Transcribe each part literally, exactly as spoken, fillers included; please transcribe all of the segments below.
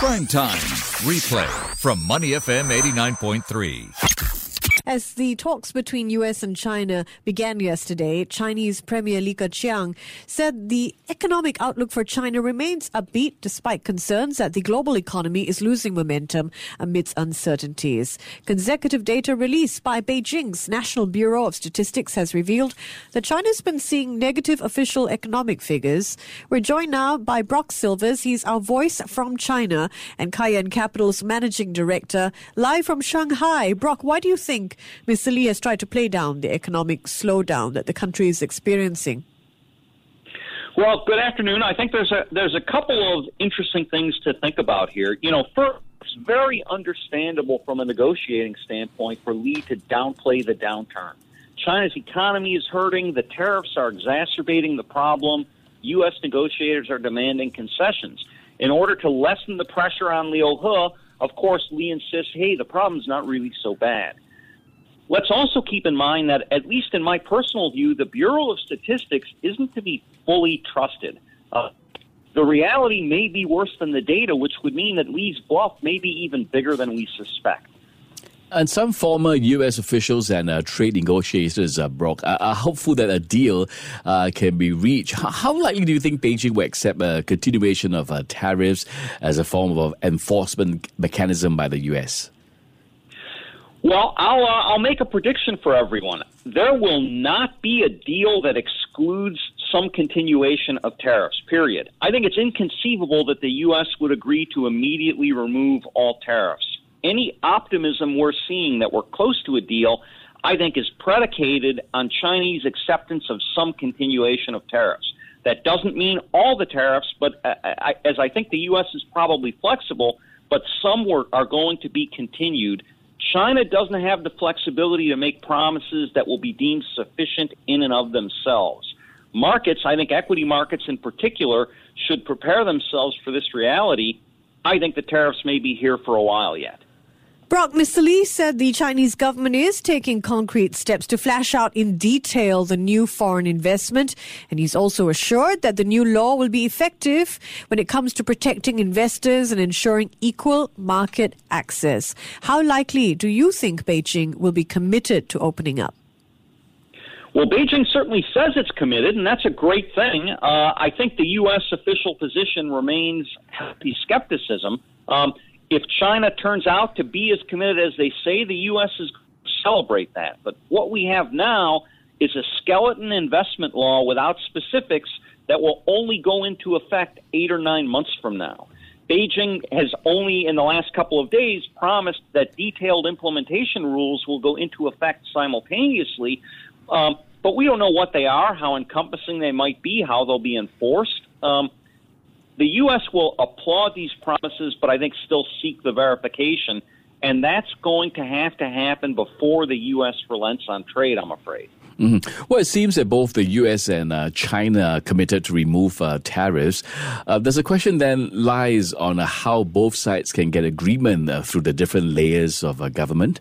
Prime Time. Replay from Money F M eighty-nine point three. As the talks between U S and China began yesterday, Chinese Premier Li Keqiang said the economic outlook for China remains upbeat despite concerns that the global economy is losing momentum amidst uncertainties. Consecutive data released by Beijing's National Bureau of Statistics has revealed that China's been seeing negative official economic figures. We're joined now by Brock Silvers. He's our voice from China and Cayenne Capital's Managing Director, live from Shanghai. Brock, why do you think Mister Li has tried to play down the economic slowdown that the country is experiencing? Well, good afternoon. I think there's a there's a couple of interesting things to think about here. You know, first, it's very understandable from a negotiating standpoint for Li to downplay the downturn. China's economy is hurting. The tariffs are exacerbating the problem. U S negotiators are demanding concessions. In order to lessen the pressure on Liu He, of course, Li insists, hey, the problem's not really so bad. Let's also keep in mind that, at least in my personal view, the Bureau of Statistics isn't to be fully trusted. Uh, the reality may be worse than the data, which would mean that Li's bluff may be even bigger than we suspect. And some former U S officials and uh, trade negotiators, uh, Brock, are, are hopeful that a deal uh, can be reached. How, how likely do you think Beijing will accept a continuation of uh, tariffs as a form of enforcement mechanism by the U S? Well, I'll, uh, I'll make a prediction for everyone. There will not be a deal that excludes some continuation of tariffs, period. I think it's inconceivable that the U S would agree to immediately remove all tariffs. Any optimism we're seeing that we're close to a deal, I think, is predicated on Chinese acceptance of some continuation of tariffs. That doesn't mean all the tariffs, but uh, I, as I think the U S is probably flexible, but some were, are going to be continued. China doesn't have the flexibility to make promises that will be deemed sufficient in and of themselves. Markets, I think equity markets in particular, should prepare themselves for this reality. I think the tariffs may be here for a while yet. Brock, Mister Li said the Chinese government is taking concrete steps to flesh out in detail the new foreign investment, and he's also assured that the new law will be effective when it comes to protecting investors and ensuring equal market access. How likely do you think Beijing will be committed to opening up? Well, Beijing certainly says it's committed, and that's a great thing. Uh, I think the U S official position remains healthy skepticism. Um, If China turns out to be as committed as they say, the U S is going to celebrate that. But what we have now is a skeleton investment law without specifics that will only go into effect eight or nine months from now. Beijing has only in the last couple of days promised that detailed implementation rules will go into effect simultaneously. Um, but we don't know what they are, how encompassing they might be, how they'll be enforced. Um, The U S will applaud these promises, but I think still seek the verification, and that's going to have to happen before the U S relents on trade, I'm afraid. Mm-hmm. Well, it seems that both the U S and uh, China are committed to remove uh, tariffs. Uh, there's a question then lies on uh, how both sides can get agreement uh, through the different layers of uh, government.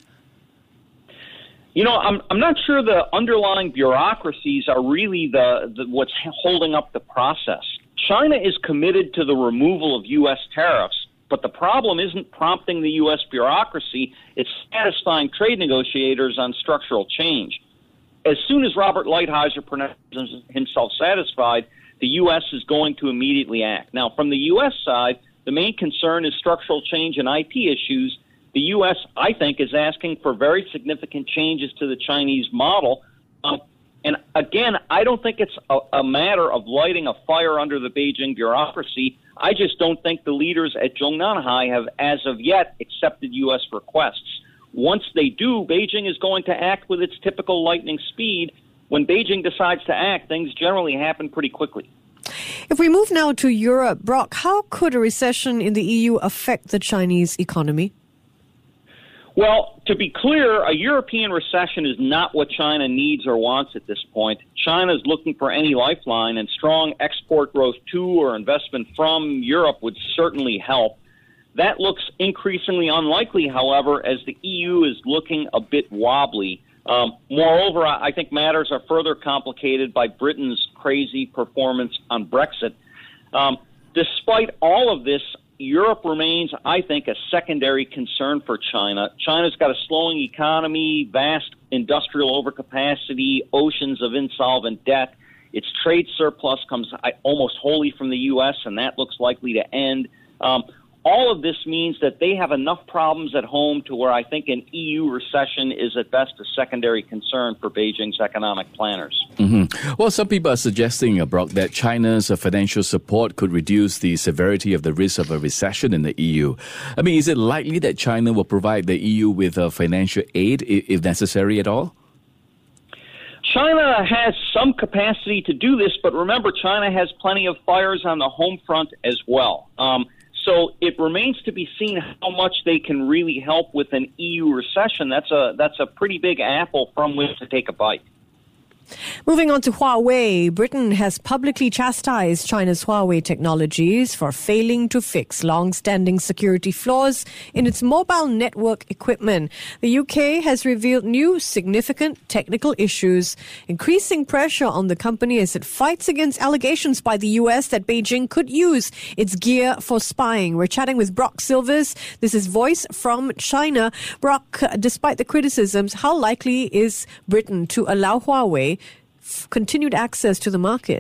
You know, I'm I'm not sure the underlying bureaucracies are really the, the what's holding up the process. China is committed to the removal of U S tariffs, but the problem isn't prompting the U S bureaucracy. It's satisfying trade negotiators on structural change. As soon as Robert Lighthizer pronounces himself satisfied, the U S is going to immediately act. Now, from the U S side, the main concern is structural change and I P issues. The U S, I think, is asking for very significant changes to the Chinese model. Um, And again, I don't think it's a, a matter of lighting a fire under the Beijing bureaucracy. I just don't think the leaders at Zhongnanhai have, as of yet, accepted U S requests. Once they do, Beijing is going to act with its typical lightning speed. When Beijing decides to act, things generally happen pretty quickly. If we move now to Europe, Brock, how could a recession in the E U affect the Chinese economy? Well, to be clear, a European recession is not what China needs or wants at this point. China is looking for any lifeline, and strong export growth to or investment from Europe would certainly help. That looks increasingly unlikely, however, as the E U is looking a bit wobbly. Um, moreover, I think matters are further complicated by Britain's crazy performance on Brexit. Um, despite all of this, Europe remains, I think, a secondary concern for China. China's got a slowing economy, vast industrial overcapacity, oceans of insolvent debt. Its trade surplus comes almost wholly from the U S, and that looks likely to end. Um, all of this means that they have enough problems at home to where I think an E U recession is at best a secondary concern for Beijing's economic planners. Mm-hmm. Well, some people are suggesting, uh, Brock, that China's uh, financial support could reduce the severity of the risk of a recession in the E U. I mean, is it likely that China will provide the E U with uh, financial aid if necessary at all? China has some capacity to do this, but remember, China has plenty of fires on the home front as well. Um, so it remains to be seen how much they can really help with an E U recession. That's a that's a pretty big apple from which to take a bite. Moving on to Huawei, Britain has publicly chastised China's Huawei Technologies for failing to fix long-standing security flaws in its mobile network equipment. The U K has revealed new significant technical issues, increasing pressure on the company as it fights against allegations by the U S that Beijing could use its gear for spying. We're chatting with Brock Silvers. This is Voice from China. Brock, despite the criticisms, how likely is Britain to allow Huawei continued access to the market?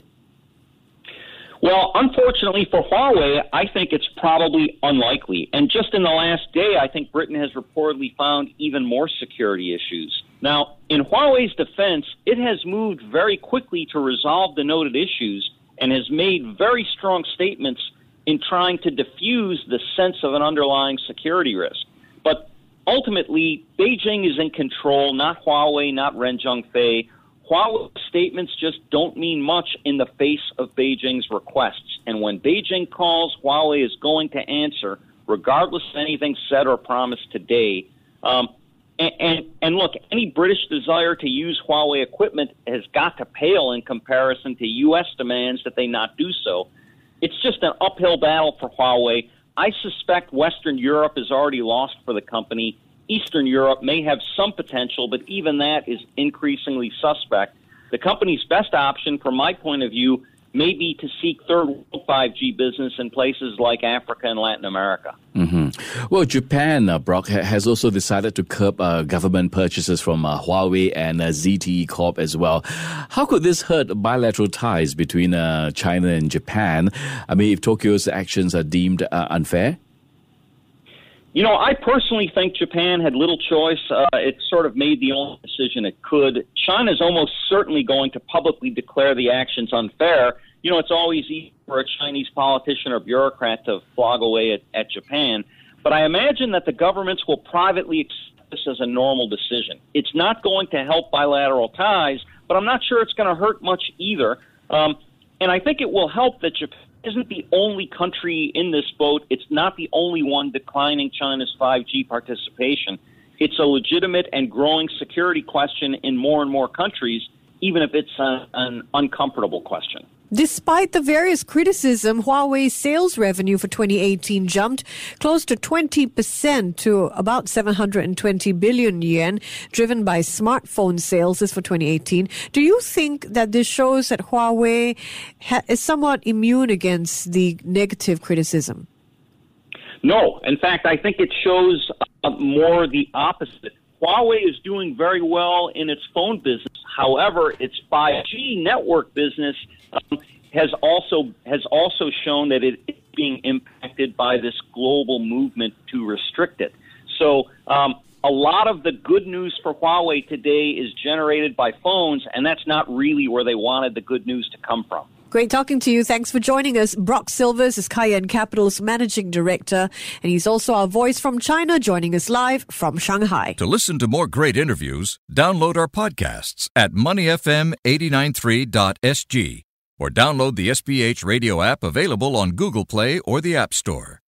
Well, unfortunately for Huawei, I think it's probably unlikely. And just in the last day, I think Britain has reportedly found even more security issues. Now, in Huawei's defense, it has moved very quickly to resolve the noted issues and has made very strong statements in trying to diffuse the sense of an underlying security risk. But ultimately, Beijing is in control, not Huawei, not Ren Zhengfei. Huawei statements just don't mean much in the face of Beijing's requests. And when Beijing calls, Huawei is going to answer, regardless of anything said or promised today. Um, and, and, and look, any British desire to use Huawei equipment has got to pale in comparison to U S demands that they not do so. It's just an uphill battle for Huawei. I suspect Western Europe is already lost for the company. Eastern Europe may have some potential, but even that is increasingly suspect. The company's best option, from my point of view, may be to seek third world five G business in places like Africa and Latin America. Mm-hmm. Well, Japan, uh, Brock, ha- has also decided to curb uh, government purchases from uh, Huawei and uh, Z T E Corp as well. How could this hurt bilateral ties between uh, China and Japan? I mean, if Tokyo's actions are deemed uh, unfair? You know, I personally think Japan had little choice. Uh, it sort of made the only decision it could. China's almost certainly going to publicly declare the actions unfair. You know, it's always easy for a Chinese politician or bureaucrat to flog away at, at Japan. But I imagine that the governments will privately accept this as a normal decision. It's not going to help bilateral ties, but I'm not sure it's going to hurt much either. Um, and I think it will help that Japan isn't the only country in this boat. It's not the only one declining China's five G participation. It's a legitimate and growing security question in more and more countries, even if it's a, an uncomfortable question. Despite the various criticism, Huawei's sales revenue for twenty eighteen jumped close to twenty percent to about seven hundred twenty billion yen, driven by smartphone sales. This for twenty eighteen. Do you think that this shows that Huawei ha- is somewhat immune against the negative criticism? No. In fact, I think it shows uh, more the opposite. Huawei is doing very well in its phone business. However, its five G network business um, has also has also shown that it is being impacted by this global movement to restrict it. So um, a lot of the good news for Huawei today is generated by phones, and that's not really where they wanted the good news to come from. Great talking to you. Thanks for joining us. Brock Silvers is Cayenne Capital's Managing Director, and he's also our voice from China, joining us live from Shanghai. To listen to more great interviews, download our podcasts at money f m eight nine three dot s g or download the S B H radio app available on Google Play or the App Store.